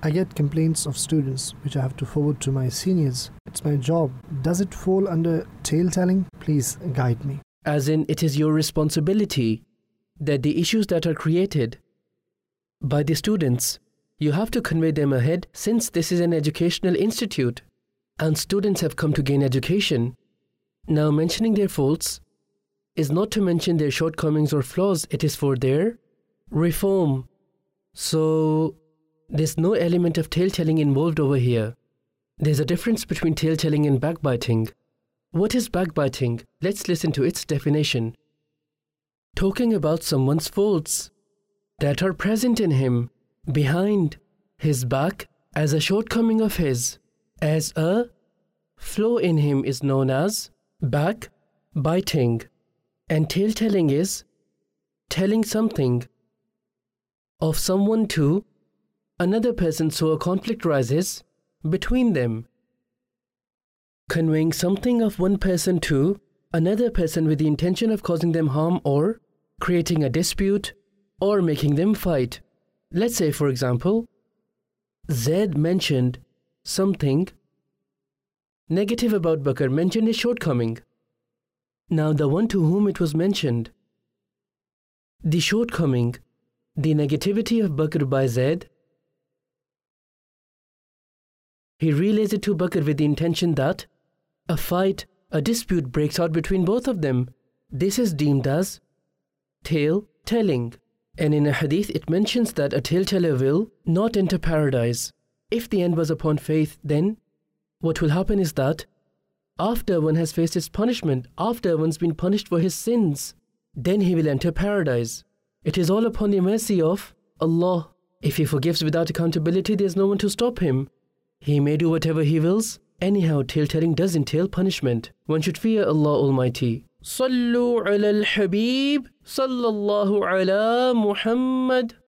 I get complaints of students which I have to forward to my seniors. It's my job. Does it fall under tale-telling? Please guide me. As in, it is your responsibility that the issues that are created by the students, you have to convey them ahead, since this is an educational institute and students have come to gain education. Now, mentioning their faults is not to mention their shortcomings or flaws, it is for their reform. So, there's no element of tale-telling involved over here. There's a difference between tale-telling and backbiting. What is backbiting? Let's listen to its definition. Talking about someone's faults that are present in him, behind his back, as a shortcoming of his, as a flaw in him, is known as backbiting. And tale-telling is telling something of someone to another person so a conflict rises between them. Conveying something of one person to another person with the intention of causing them harm or creating a dispute or making them fight. Let's say, for example, Zaid mentioned something negative about Bakr, mentioned his shortcoming. Now, the one to whom it was mentioned, the shortcoming, the negativity of Bakr by Zaid, he relays it to Bakr with the intention that a fight, a dispute breaks out between both of them. This is deemed as tale-telling. And in a hadith, it mentions that a tale-teller will not enter paradise. If the end was upon faith, then what will happen is that after one has faced his punishment, after one's been punished for his sins, then he will enter paradise. It is all upon the mercy of Allah. If he forgives without accountability, there is no one to stop him. He may do whatever he wills. Anyhow, tale-telling does entail punishment. One should fear Allah Almighty. Sallu ala al-Habib, sallallahu ala Muhammad.